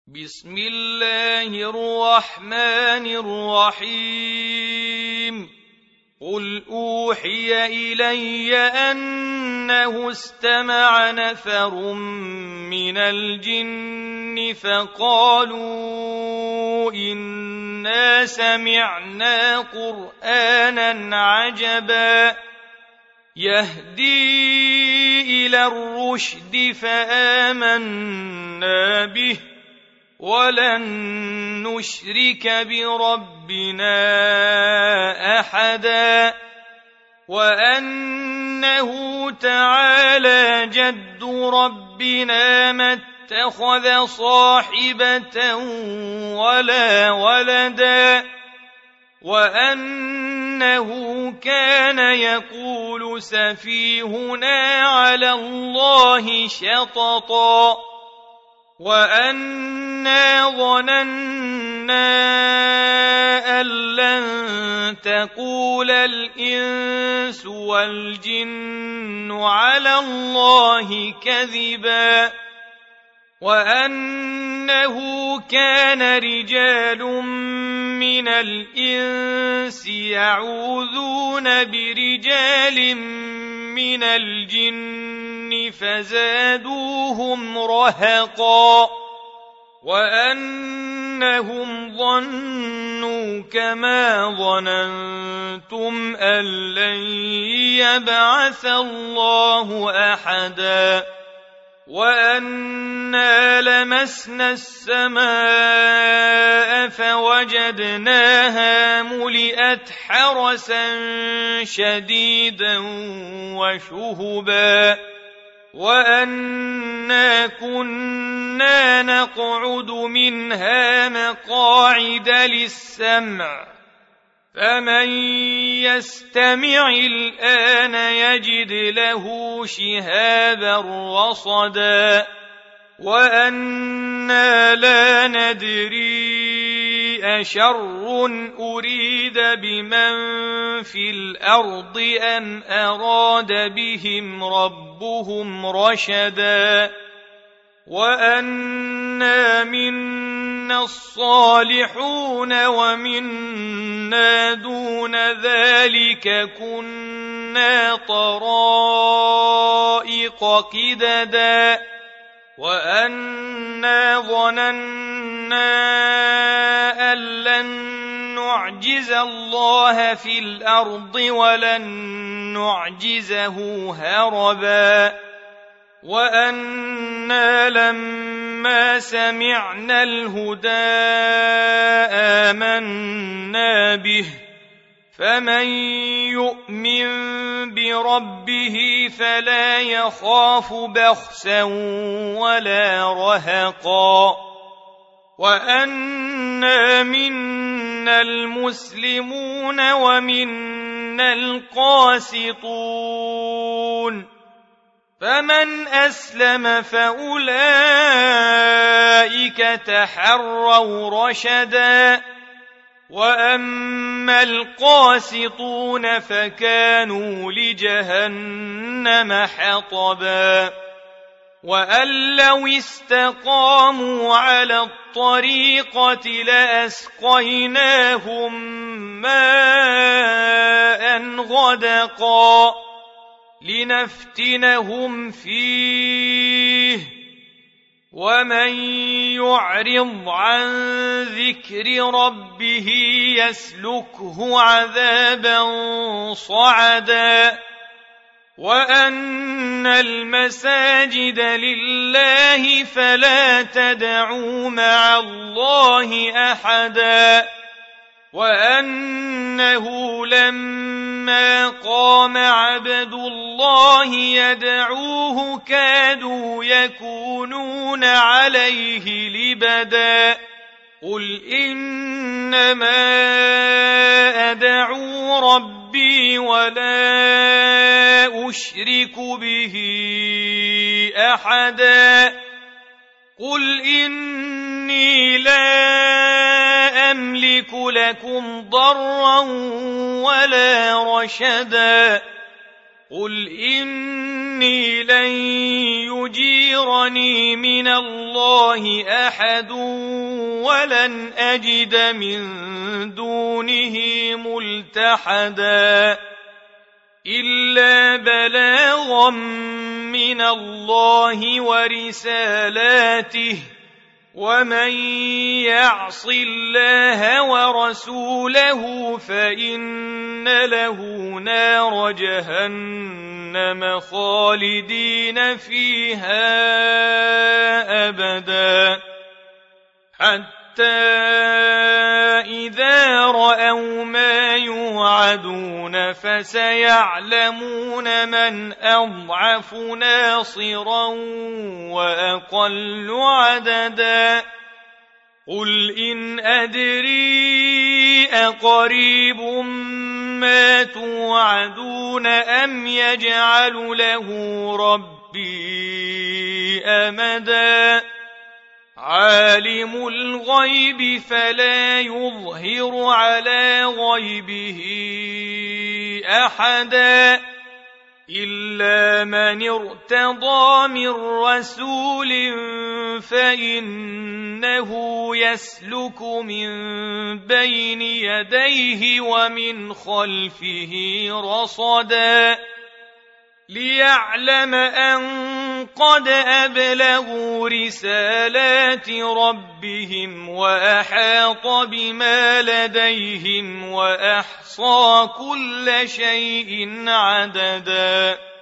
بسم الله الرحمن الرحيم قل أوحي إلي أنه استمع نفر من الجن فقالوا إنا سمعنا قرآنا عجبا يهدي إلى الرشد فآمنا به ولن نشرك بربنا أحدا وأنه تعالى جد ربنا ما اتخذ صاحبة ولا ولدا وأنه كان يقول سفيهنا على الله شططا وأنا ظننا أن لن تقول الإنس والجن على الله كذبا وأنه كان رجال من الإنس يعوذون برجال من الجن فزادوهم رهقا وأنهم ظنوا كما ظننتم أن لن يبعث الله أحدا وأنا لمسنا السماء فوجدناها ملئت حرسا شديدا وشهبا وأنا كنا نقعد منها مقاعد للسمع فمن يستمع الآن يجد له شهابا رصدا وأنا لا ندري أشر أريد بمن في الأرض أم أراد بهم ربهم رشدا وأنا منا الصالحون ومنا دون ذلك كنا طرائق قددا وأنا ظننا أن لن نعجز الله في الأرض ولن نعجزه هربا وأنا لما سمعنا الهدى آمنا به فمن يؤمن بربه فلا يخاف بخسا ولا رهقا وأنا منا المسلمون ومنا القاسطون فمن أسلم فأولئك تحروا رشدا وأما القاسطون فكانوا لجهنم حطبا وأن لو استقاموا على الطريقة لأسقيناهم ماء غدقا لنفتنهم فيه ومن يعرض عن ذكر ربه يسلكه عذابا صعدا وأن المساجد لله فلا تدعوا مع الله أحدا وأنه لما قام عبد الله يدعوه كادوا يكونون عليه لبدا قل إنما أدعو ربي ولا أشرك به أحدا قل إني لا أملك لكم ضرا ولا رشدا قل إني لن يجيرني من الله أحد ولن أجد من دونه ملتحدا إلا بلاغا من الله ورسالاته ومن يعص الله ورسوله فإن له نار جهنم خالدين فيها أبدا حتى إذا رأوا ما يوعدون فسيعلمون من أضعف ناصرا وأقل عددا قل إن أدري أقريب ما توعدون أم يجعل له ربي أمدا عالم الغيب فلا يظهر على غيبه أحدا إلا من ارتضى من رسول فإنه يسلك من بين يديه ومن خلفه رصدا ليعلم أن قد أبلغوا رسالات ربهم وأحاط بما لديهم وأحصى كل شيء عددا